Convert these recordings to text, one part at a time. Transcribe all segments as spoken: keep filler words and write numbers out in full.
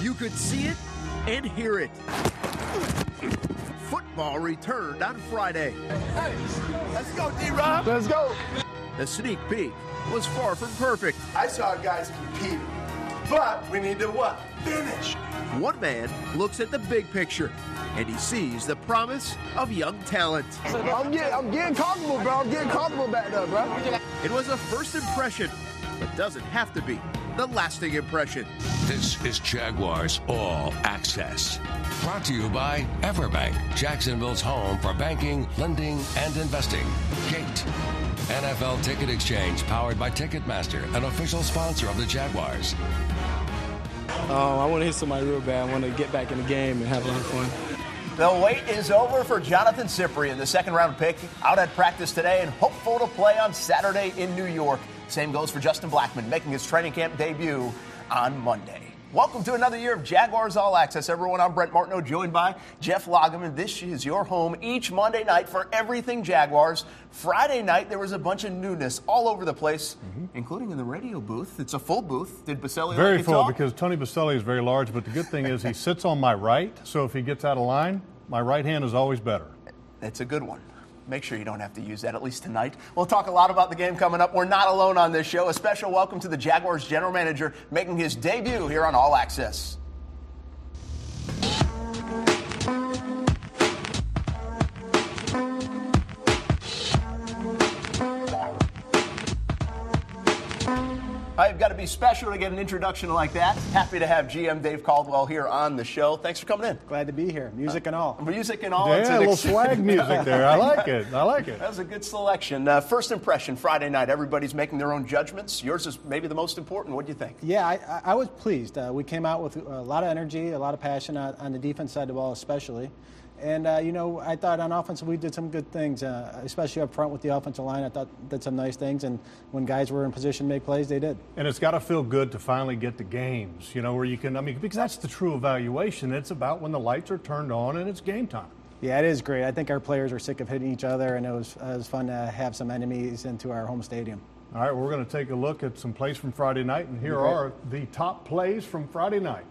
You could see it and hear it. Football returned on Friday. Hey, let's go, D-Rob. Let's go. The sneak peek was far from perfect. I saw guys compete, but we need to what? Finish. One man looks at the big picture, and he sees the promise of young talent. I'm getting, I'm getting comfortable, bro. I'm getting comfortable back there, bro. It was a first impression, but doesn't have to be the lasting impression. This is Jaguars All Access. Brought to you by Everbank, Jacksonville's home for banking, lending, and investing. Gate, N F L Ticket Exchange, powered by Ticketmaster, an official sponsor of the Jaguars. Um, I want to hit somebody real bad. I want to get back in the game and have a lot of fun. The wait is over for Jonathan Cyprien, the second-round pick, out at practice today and hopeful to play on Saturday in New York. Same goes for Justin Blackmon, making his training camp debut on Monday. Welcome to another year of Jaguars All Access, everyone. I'm Brent Martineau, joined by Jeff Lageman. This is your home each Monday night for everything Jaguars. Friday night, there was a bunch of newness all over the place, mm-hmm. including in the radio booth. It's a full booth. Did Baselli Very like full talk? Because Tony Baselli is very large, but the good thing is he sits on my right, so if he gets out of line, my right hand is always better. It's a good one. Make sure you don't have to use that, at least tonight. We'll talk a lot about the game coming up. We're not alone on this show. A special welcome to the Jaguars general manager making his debut here on All Access. I've got to be special to get an introduction like that. Happy to have G M Dave Caldwell here on the show. Thanks for coming in. Glad to be here. Music uh, and all. Music and all. Yeah, a little ex- swag music there. I like it. I like it. That was a good selection. Uh, first impression, Friday night. Everybody's making their own judgments. Yours is maybe the most important. What do you think? Yeah, I, I was pleased. Uh, we came out with a lot of energy, a lot of passion on, on the defense side of the ball especially. And, uh, you know, I thought on offense we did some good things, uh, especially up front with the offensive line. I thought did some nice things, and when guys were in position to make plays, they did. And it's got to feel good to finally get to games, you know, where you can, I mean, because that's the true evaluation. It's about when the lights are turned on and it's game time. Yeah, it is great. I think our players are sick of hitting each other, and it was, it was fun to have some enemies into our home stadium. All right, we're going to take a look at some plays from Friday night, and here okay. are the top plays from Friday night.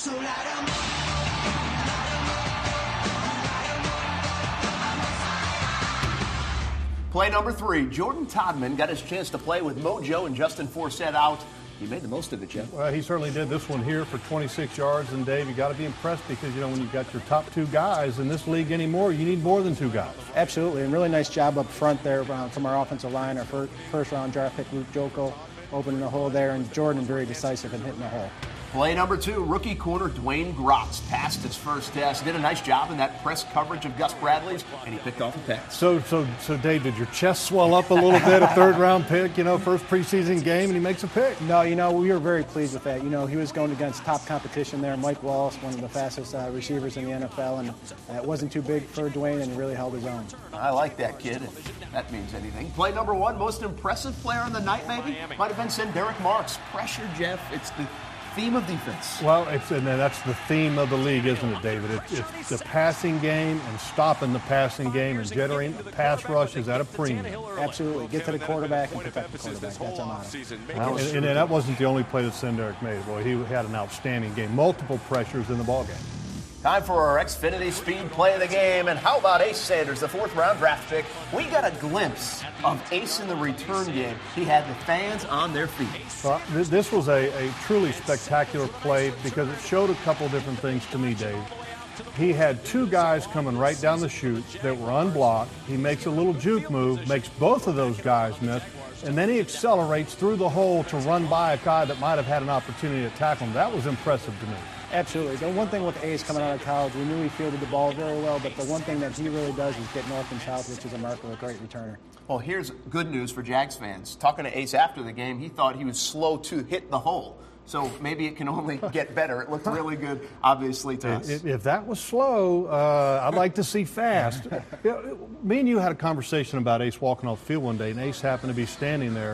Play number three, Jordan Todman got his chance to play with Mojo and Justin Forsett out. He made the most of it, Jeff. Well, he certainly did this one here for twenty-six yards. And, Dave, you got to be impressed because, you know, when you've got your top two guys in this league anymore, you need more than two guys. Absolutely, and really nice job up front there uh, from our offensive line. Our first, first-round draft pick, Luke Joko, opening the hole there, and Jordan very decisive in hitting the hole. Play number two, rookie corner Dwayne Grotz passed his first test. Did a nice job in that press coverage of Gus Bradley's, and he picked off a pass. So, so, so, Dave, did your chest swell up a little bit? A third-round pick, you know, first preseason game, and he makes a pick. No, you know, we were very pleased with that. You know, he was going against top competition there. Mike Wallace, one of the fastest uh, receivers in the N F L, and it wasn't too big for Dwayne, and he really held his own. I like that kid, if that means anything. Play number one, most impressive player on the night, maybe? Might have been Senderick Marks. Pressure, Jeff. It's the theme of defense. Well, it's, and that's the theme of the league, isn't it, David? It, it's the passing game and stopping the passing game and generating the pass rush is at a premium. Absolutely. Get to the quarterback and protect the quarterback. That's our motto. Well, and, and that wasn't the only play that Senderick made. Boy, he had an outstanding game. Multiple pressures in the ballgame. Time for our Xfinity Speed play of the game. And how about Ace Sanders, the fourth-round draft pick? We got a glimpse of Ace in the return game. He had the fans on their feet. Well, th- this was a, a truly spectacular play because it showed a couple different things to me, Dave. He had two guys coming right down the chute that were unblocked. He makes a little juke move, makes both of those guys miss, and then he accelerates through the hole to run by a guy that might have had an opportunity to tackle him. That was impressive to me. Absolutely. The one thing with Ace coming out of college, we knew he fielded the ball very well, but the one thing that he really does is get north and south, which is a mark of a great returner. Well, here's good news for Jags fans. Talking to Ace after the game, he thought he was slow to hit the hole. So maybe it can only get better. It looked really good, obviously, to us. If, if that was slow, uh, I'd like to see fast. You know, me and you had a conversation about Ace walking off the field one day, and Ace happened to be standing there.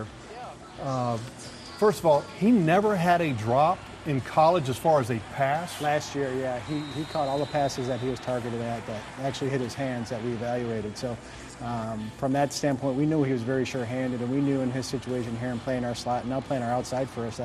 Uh, first of all, he never had a drop in college as far as a pass. Last year, yeah. He, he caught all the passes that he was targeted at that actually hit his hands that we evaluated. So um, from that standpoint, we knew he was very sure-handed, and we knew in his situation here and playing our slot and now playing our outside for us that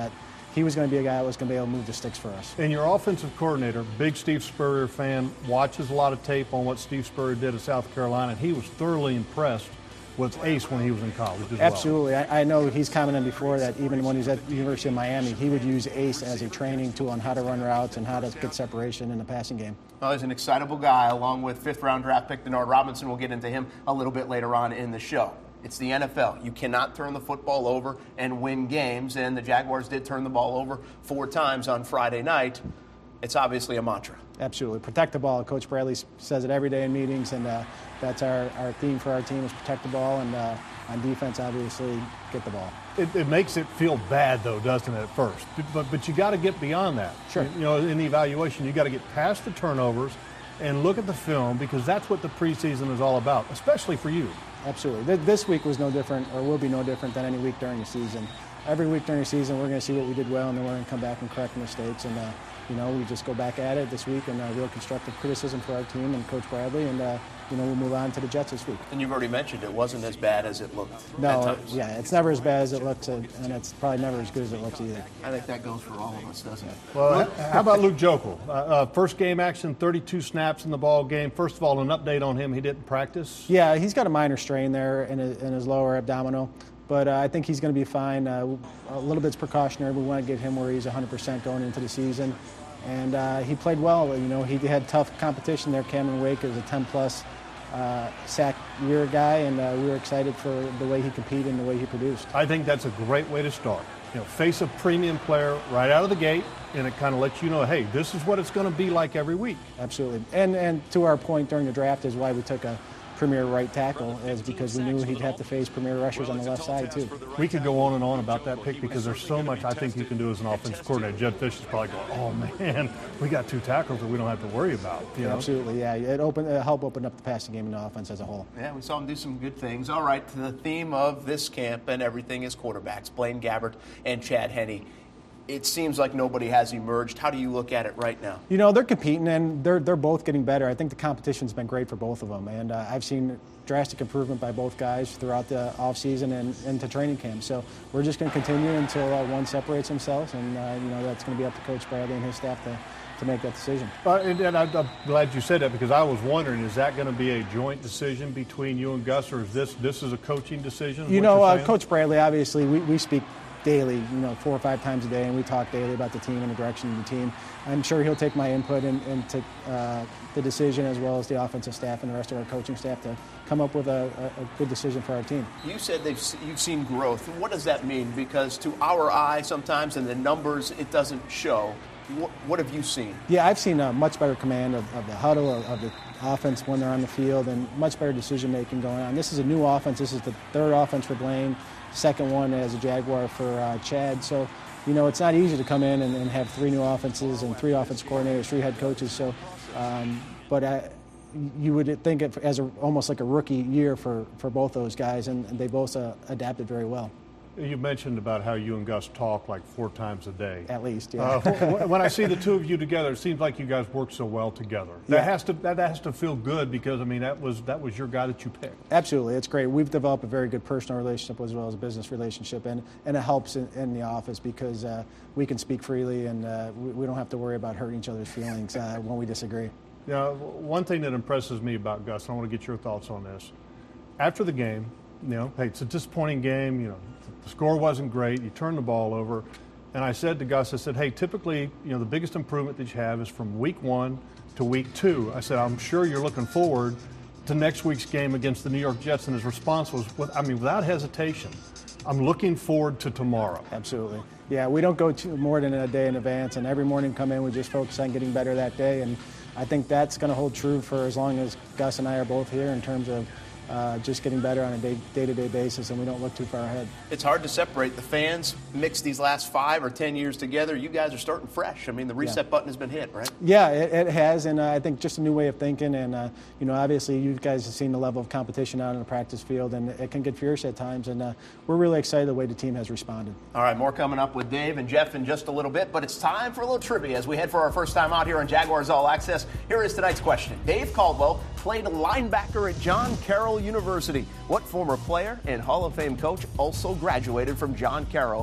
he was going to be a guy that was going to be able to move the sticks for us. And your offensive coordinator, big Steve Spurrier fan, watches a lot of tape on what Steve Spurrier did at South Carolina, and he was thoroughly impressed with Ace when he was in college as Absolutely. well. I, I know he's commented before that even when he was at the University of Miami, he would use Ace as a training tool on how to run routes and how to get separation in the passing game. Well, he's an excitable guy, along with fifth-round draft pick Denard Robinson. We'll get into him a little bit later on in the show. It's the N F L. You cannot turn the football over and win games, and the Jaguars did turn the ball over four times on Friday night. It's obviously a mantra. Absolutely. Protect the ball. Coach Bradley says it every day in meetings, and uh, that's our, our theme for our team is protect the ball, and uh, on defense, obviously, get the ball. It, it makes it feel bad, though, doesn't it, at first? But, but you got to get beyond that. Sure. You know, in the evaluation, you got to get past the turnovers and look at the film, because that's what the preseason is all about, especially for you. Absolutely. This week was no different, or will be no different than any week during the season. Every week during the season, we're going to see what we did well, and then we're going to come back and correct mistakes. And, uh, you know, we just go back at it this week, and uh, real constructive criticism for our team and Coach Bradley, and, uh, you know, we'll move on to the Jets this week. And you've already mentioned it wasn't as bad as it looked no, at times. Yeah, it's never as bad as it looks, and it's probably never as good as it looks either. I think that goes for all of us, doesn't it? Well, how about Luke Joeckel? Uh, uh, first game action, thirty-two snaps in the ball game. First of all, an update on him. He didn't practice. Yeah, he's got a minor strain there in his, in his lower abdominal, but uh, I think he's going to be fine. Uh, a little bit's precautionary. We want to get him where he's one hundred percent going into the season. And uh, he played well. You know, he had tough competition there. Cameron Wake is a ten-plus uh, sack year guy, and uh, we were excited for the way he competed and the way he produced. I think that's a great way to start. You know, face a premium player right out of the gate, and it kind of lets you know, hey, this is what it's going to be like every week. Absolutely. And and to our point during the draft is why we took a premier right tackle, is because we knew he'd have to face premier rushers on the left side too. We could go on and on about that pick because there's so much I think you can do as an offensive coordinator. Jed Fish is probably going, oh man, we got two tackles that we don't have to worry about. You know? Absolutely, yeah. It opened, it helped open up the passing game and the offense as a whole. Yeah, we saw him do some good things. All right, to the theme of this camp and everything is quarterbacks, Blaine Gabbert and Chad Henne. It seems like nobody has emerged. How do you look at it right now? You know, they're competing, and they're they're both getting better. I think the competition's been great for both of them, and uh, I've seen drastic improvement by both guys throughout the offseason and into training camp. So we're just going to continue until uh, one separates themselves, and uh, you know that's going to be up to Coach Bradley and his staff to, to make that decision. Uh, and, and I, I'm glad you said that, because I was wondering, is that going to be a joint decision between you and Gus, or is this this is a coaching decision? You know, uh, Coach Bradley, obviously, we, we speak daily, you know, four or five times a day, and we talk daily about the team and the direction of the team. I'm sure he'll take my input in, into uh, the decision, as well as the offensive staff and the rest of our coaching staff, to come up with a, a, a good decision for our team. You said they've, you've seen growth. What does that mean? Because to our eye sometimes, and the numbers, it doesn't show. What, what have you seen? Yeah, I've seen a much better command of, of the huddle, of, of the offense when they're on the field, and much better decision-making going on. This is a new offense. This is the third offense for Blaine, second one as a Jaguar for uh, Chad. So, you know, it's not easy to come in and, and have three new offenses and three offensive coordinators, three head coaches. So, um, but I, you would think it as a, almost like a rookie year for, for both those guys, and, and they both uh, adapted very well. You mentioned about how you and Gus talk like four times a day. At least, yeah. Uh, when I see the two of you together, it seems like you guys work so well together. That Yeah. has to that has to feel good, because I mean that was that was your guy that you picked. Absolutely, it's great. We've developed a very good personal relationship as well as a business relationship, and, and it helps in, in the office because uh, we can speak freely, and uh, we, we don't have to worry about hurting each other's feelings uh, when we disagree. You know, one thing that impresses me about Gus, and I want to get your thoughts on this. After the game, you know, hey, it's a disappointing game. You know, the score wasn't great. You turned the ball over. And I said to Gus, I said, hey, typically, you know, the biggest improvement that you have is from week one to week two. I said, I'm sure you're looking forward to next week's game against the New York Jets. And his response was, I mean, without hesitation, I'm looking forward to tomorrow. Absolutely. Yeah, we don't go too, more than a day in advance, and every morning come in, we just focus on getting better that day. And I think that's going to hold true for as long as Gus and I are both here in terms of Uh, just getting better on a day, day-to-day basis, and we don't look too far ahead. It's hard to separate. The fans mix these last five or ten years together. You guys are starting fresh. I mean, the reset Yeah. button has been hit, right? Yeah, it, it has, and uh, I think just a new way of thinking. And uh, you know, obviously, you guys have seen the level of competition out in the practice field, and it can get fierce at times. And uh, we're really excited the way the team has responded. All right, more coming up with Dave and Jeff in just a little bit, but it's time for a little trivia as we head for our first time out here on Jaguars All Access. Here is tonight's question. Dave Caldwell played linebacker at John Carroll University. What former player and Hall of Fame coach also graduated from John Carroll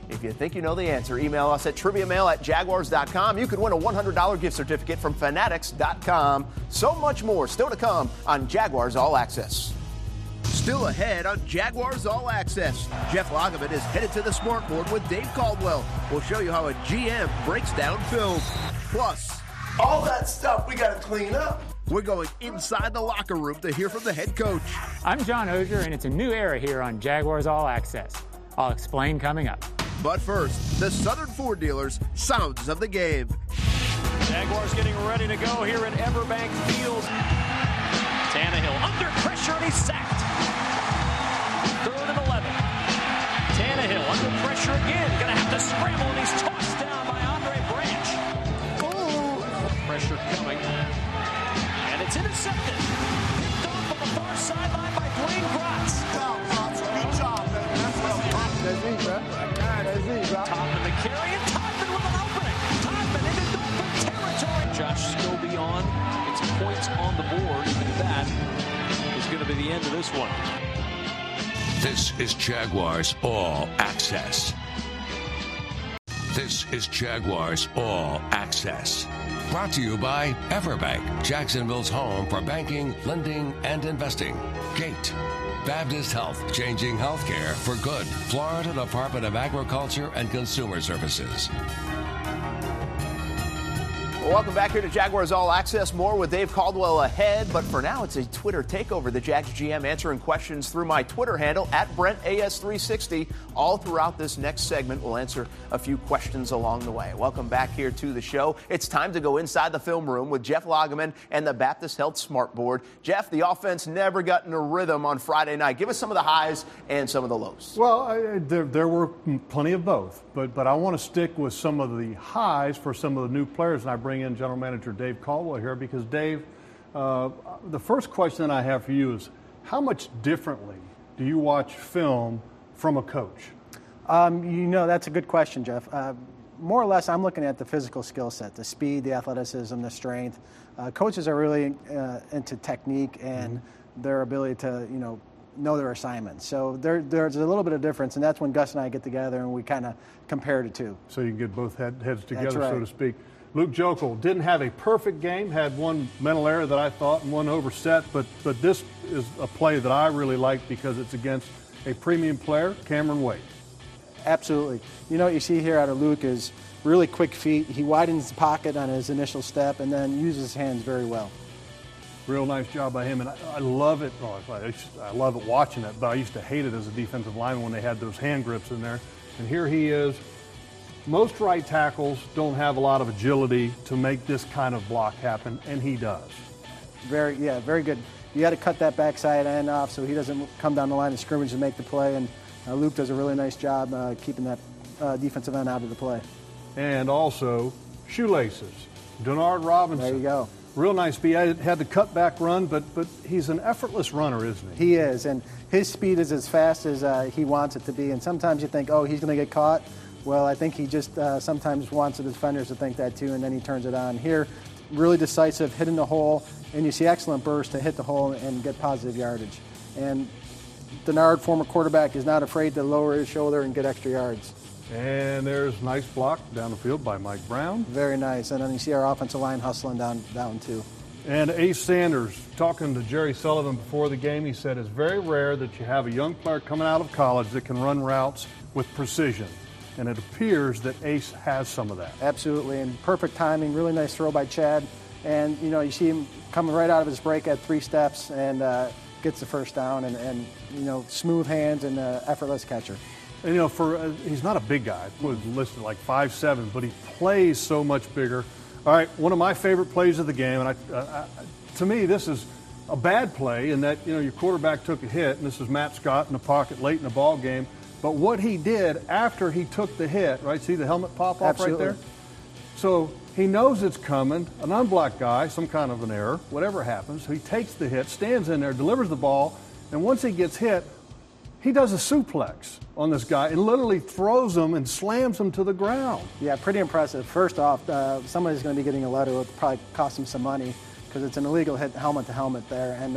If you think you know the answer, email us at triviamail at jaguars dot com. You could win a one hundred dollars gift certificate from fanatics dot com. So much more still to come on Jaguars All Access. Still ahead on Jaguars All Access, Jeff Lageman is headed to the smartboard with Dave Caldwell. We'll show you how a G M breaks down film. Plus, All that stuff we got to clean up. we're going inside the locker room to hear from the head coach. I'm John Ogier, and it's a new era here on Jaguars All Access. I'll explain coming up. But first, the Southern Ford dealers' sounds of the game. Jaguars getting ready to go here at Everbank Field. Tannehill under pressure, and he's sacked. Third and eleven. Tannehill under pressure again. Going to have to scramble, and he's tossed down by Andre Branch. Oh! Pressure coming. And it's intercepted. Picked off on the far sideline by Dwayne Gratz. Good job, man. That's what I'm talking That's me, bro. That's me, bro. Todman the carry, and Todman with an opening. Todman into Dolphin territory. Josh Scobie on. It's points on the board, and that is going to be the end of this one. This is Jaguars All Access. This is Jaguars All Access. Brought to you by Everbank, Jacksonville's home for banking, lending, and investing. Gate, Baptist Health, changing healthcare for good. Florida Department of Agriculture and Consumer Services. Well, welcome back here to Jaguars All Access. More with Dave Caldwell ahead, but for now, it's a Twitter takeover. The Jags G M answering questions through my Twitter handle, at Brent A S three sixty. All throughout this next segment, we'll answer a few questions along the way. Welcome back here to the show. It's time to go inside the film room with Jeff Lageman and the Baptist Health Smartboard. Jeff, the offense never got in a rhythm on Friday night. Give us some of the highs and some of the lows. Well, I, there, there were plenty of both, but but I want to stick with some of the highs for some of the new players, and I bring in General Manager Dave Caldwell here because, Dave, uh, the first question that I have for you is, how much differently do you watch film from a coach? Um, you know, that's a good question, Jeff. Uh, more or less, I'm looking at the physical skill set, the speed, the athleticism, the strength. Uh, coaches are really uh, into technique and mm-hmm. their ability to, you know, know their assignments. So there, there's a little bit of difference, and that's when Gus and I get together and we kind of compare the two. So you can get both head, heads together, right. so to speak. Luke Joeckel didn't have a perfect game, had one mental error that I thought and one overset, but but this is a play that I really like because it's against a premium player, Cameron Wake. Absolutely. You know what you see here out of Luke is really quick feet. He widens the pocket on his initial step and then uses his hands very well. Real nice job by him, and I, I love it. Oh, I, used, I love it watching it, but I used to hate it as a defensive lineman when they had those hand grips in there. And here he is. Most right tackles don't have a lot of agility to make this kind of block happen, and he does. Very, yeah, very good. You got to cut that backside end off so he doesn't come down the line of scrimmage and make the play. And uh, Luke does a really nice job uh, keeping that uh, defensive end out of the play. And also, shoelaces. Denard Robinson. There you go. Real nice speed. I had the cutback run, but but he's an effortless runner, isn't he? He is, and his speed is as fast as uh, he wants it to be. And sometimes you think, oh, he's going to get caught. Well, I think he just uh, sometimes wants the defenders to think that too, and then he turns it on. Here, really decisive, hitting the hole, and you see excellent burst to hit the hole and get positive yardage. And Denard, former quarterback, is not afraid to lower his shoulder and get extra yards. And there's nice block down the field by Mike Brown. Very nice. And then you see our offensive line hustling down, down too. And Ace Sanders, talking to Jerry Sullivan before the game, he said it's very rare that you have a young player coming out of college that can run routes with precision. And it appears that Ace has some of that. Absolutely, and perfect timing, really nice throw by Chad. And, you know, you see him coming right out of his break at three steps and uh, gets the first down and, and, you know, smooth hands and uh, effortless catcher. And, you know, for uh, he's not a big guy. He was listed like five seven, but he plays so much bigger. All right, one of my favorite plays of the game, and I, uh, I, to me this is a bad play in that, you know, your quarterback took a hit, and this is Matt Scott in the pocket late in the ball game. But what he did after he took the hit, right? See the helmet pop off Absolutely. right there? So he knows it's coming, an unblocked guy, some kind of an error, whatever happens. So he takes the hit, stands in there, delivers the ball, and once he gets hit, he does a suplex on this guy and literally throws him and slams him to the ground. Yeah, pretty impressive. First off, uh, somebody's going to be getting a letter. It'll probably cost him some money because it's an illegal hit helmet to helmet there. And uh,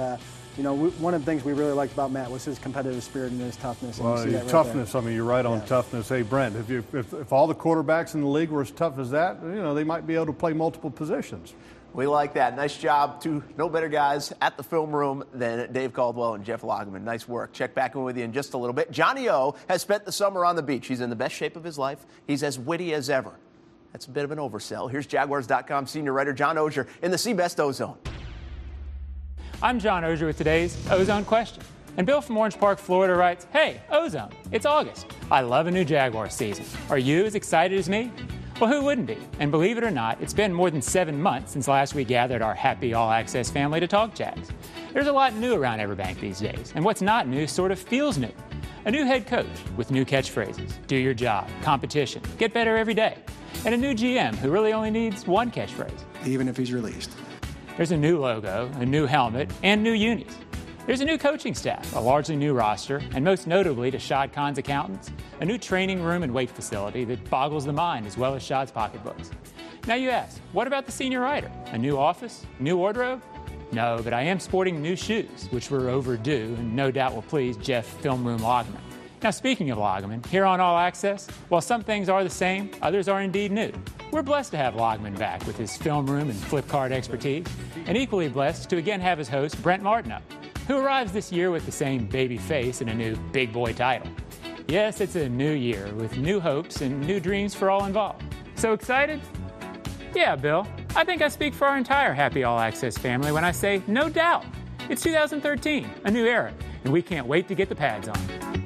you know, we, one of the things we really liked about Matt was his competitive spirit and his toughness. And well, you see that right toughness. there. I mean, you're right on yeah. toughness. Hey, Brent, if, you, if if all the quarterbacks in the league were as tough as that, you know, they might be able to play multiple positions. We like that. Nice job. Two no better guys at the film room than Dave Caldwell and Jeff Lageman. Nice work. Check back in with you in just a little bit. Johnny O has spent the summer on the beach. He's in the best shape of his life. He's as witty as ever. That's a bit of an oversell. Here's Jaguars dot com senior writer John Oehser in the C-Best Ozone. I'm John Oehser with today's Ozone Question. And Bill from Orange Park, Florida writes, "Hey, Ozone, it's August. I love a new Jaguars season. Are you as excited as me?" Well, who wouldn't be? And believe it or not, it's been more than seven months since last we gathered our happy all-access family to talk Jags. There's a lot new around Everbank these days, and what's not new sort of feels new. A new head coach with new catchphrases, do your job, competition, get better every day. And a new G M who really only needs one catchphrase. Even if he's released. There's a new logo, a new helmet, and new unis. There's a new coaching staff, a largely new roster, and most notably to Shad Khan's accountants, a new training room and weight facility that boggles the mind as well as Shad's pocketbooks. Now you ask, what about the senior writer? A new office? New wardrobe? No, but I am sporting new shoes, which were overdue and no doubt will please Jeff Film Room Lageman. Now speaking of Lageman, here on All Access, while some things are the same, others are indeed new. We're blessed to have Lageman back with his film room and flip card expertise, and equally blessed to again have his host, Brent Martineau, who arrives this year with the same baby face and a new big boy title. Yes, it's a new year with new hopes and new dreams for all involved. So excited? Yeah, Bill. I think I speak for our entire Happy All Access family when I say no doubt. It's two thousand thirteen, a new era, and we can't wait to get the pads on.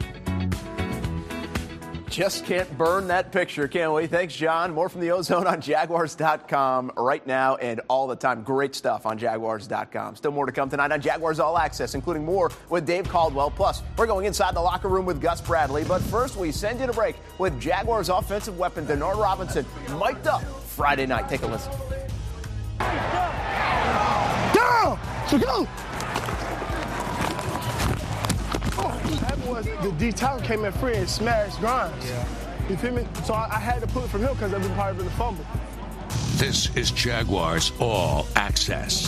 Just can't burn that picture, can we? Thanks, John. More from the Ozone on Jaguars dot com right now and all the time. Great stuff on Jaguars dot com. Still more to come tonight on Jaguars All Access, including more with Dave Caldwell. Plus, we're going inside the locker room with Gus Bradley. But first, we send you to break with Jaguars offensive weapon Denard Robinson, mic'd up Friday night. Take a listen. Down! So go! Was the D Town came in free and smashed Grimes. Yeah. You feel me? So I, I had to pull it from him because I've been part of the fumble. This is Jaguars All Access.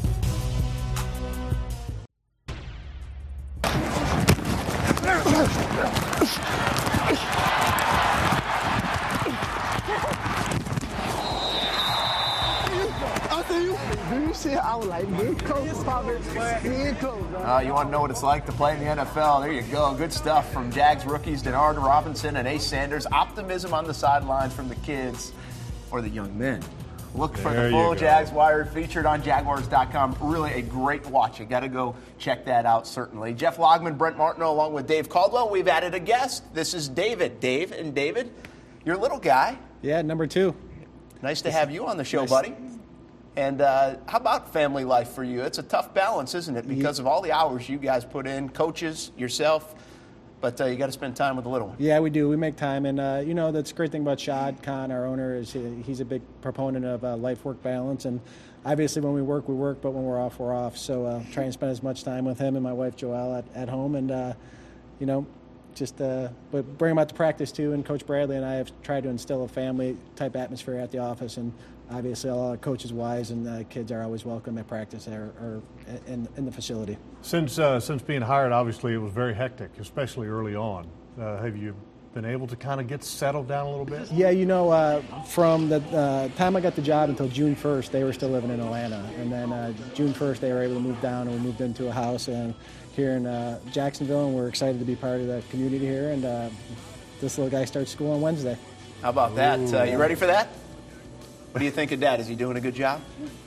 Do you see how I was like, getting close, getting close, Uh, you want to know what it's like to play in the N F L? There you go. Good stuff from Jags rookies Denard Robinson and Ace Sanders. Optimism on the sidelines from the kids or the young men. Look for There the full you go. Jags Wire featured on Jaguars dot com. Really a great watch. You got to go check that out, certainly. Jeff Lageman, Brent Martineau, along with Dave Caldwell. We've added a guest. This is David. Dave and David, your little guy. Yeah, number two. Nice to have you on the show, Nice. buddy. And uh, how about family life for you? It's a tough balance, isn't it? Because of all the hours you guys put in, coaches, yourself, but uh, you got to spend time with the little one. Yeah, we do. We make time. And, uh, you know, that's the great thing about Shad Khan, our owner, is he, he's a big proponent of uh, life-work balance. And obviously when we work, we work, but when we're off, we're off. So uh, try and spend as much time with him and my wife, Joelle, at, at home. And, uh, you know, just uh, but bring them out to practice, too. And Coach Bradley and I have tried to instill a family-type atmosphere at the office. And obviously all our coaches' wives and uh, kids are always welcome at practice or, or in, in the facility. Since uh, since being hired, obviously it was very hectic, especially early on. Uh, have you been able to kind of get settled down a little bit? Yeah, you know, uh, from the uh, time I got the job until June first, they were still living in Atlanta. And then uh, June first, they were able to move down, and we moved into a house and here in uh, Jacksonville, and we're excited to be part of the community here. And uh, this little guy starts school on Wednesday. How about that? Uh, you ready for that? What do you think of Dad? Is he doing a good job?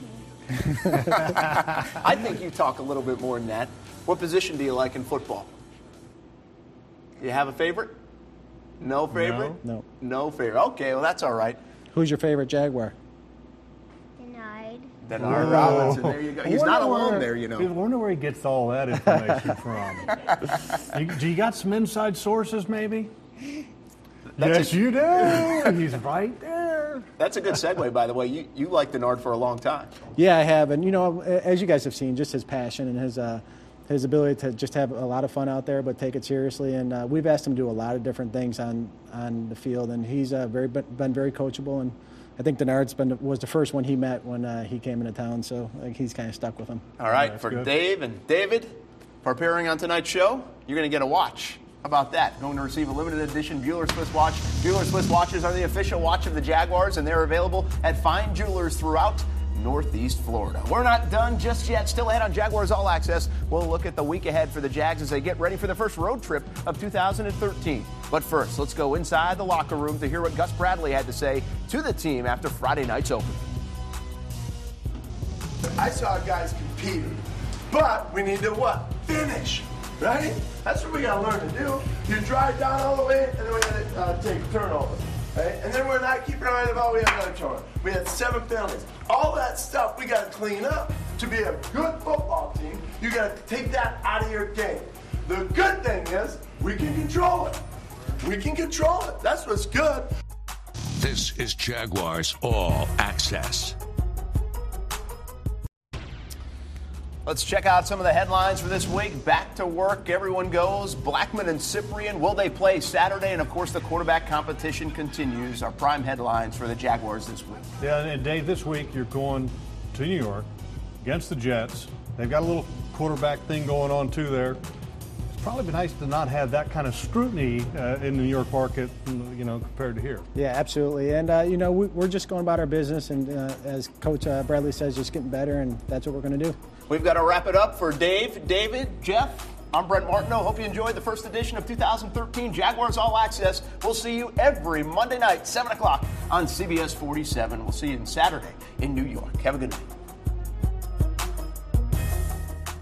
I think you talk a little bit more than that. What position do you like in football? Do you have a favorite? No favorite? No. No favorite. Okay, well, that's all right. Who's your favorite Jaguar? Denied. Denard Robinson, there you go. He's not alone where, there, you know. I wonder where he gets all that information from. you, do you got some inside sources, maybe? That's yes, a, you do. He's right there. That's a good segue, by the way. You you liked Denard for a long time. Yeah, I have. And, you know, as you guys have seen, just his passion and his uh, his ability to just have a lot of fun out there but take it seriously. And uh, we've asked him to do a lot of different things on, on the field. And he's uh, very been very coachable and I think Denard's been was the first one he met when uh, he came into town, so like, he's kind of stuck with him. All right, Yeah, for good. Dave and David, for appearing on tonight's show, you're going to get a watch. How about that? Going to receive a limited edition Bueller Swiss watch. Bueller Swiss watches are the official watch of the Jaguars, and they're available at fine jewelers throughout Northeast Florida. We're not done just yet. Still ahead on Jaguars All Access, we'll look at the week ahead for the Jags as they get ready for the first road trip of two thousand thirteen. But first, let's go inside the locker room to hear what Gus Bradley had to say to the team after Friday night's open. I saw guys competing, but we need to what? Finish, right? That's what we got to learn to do. You drive down all the way, and then we got to uh, take turnovers, right? And then we're not keeping our eye on the ball. We had another turnover. We had seven penalties. All that stuff we got to clean up. To be a good football team, you got to take that out of your game. The good thing is we can control it. We can control it. That's what's good. This is Jaguars All Access. Let's check out some of the headlines for this week. Back to work, everyone goes. Blackman and Cyprien, will they play Saturday? And, of course, the quarterback competition continues. Our prime headlines for the Jaguars this week. Yeah, and Dave, this week you're going to New York against the Jets. They've got a little quarterback thing going on, too, there. It's probably been nice to not have that kind of scrutiny uh, in the New York market, you know, compared to here. Yeah, absolutely. And, uh, you know, we, we're just going about our business, and uh, as Coach uh, Bradley says, just getting better, and that's what we're going to do. We've got to wrap it up for Dave, David, Jeff. I'm Brent Martineau. Hope you enjoyed the first edition of two thousand thirteen Jaguars All Access. We'll see you every Monday night, seven o'clock on C B S forty-seven. We'll see you on Saturday in New York. Have a good night.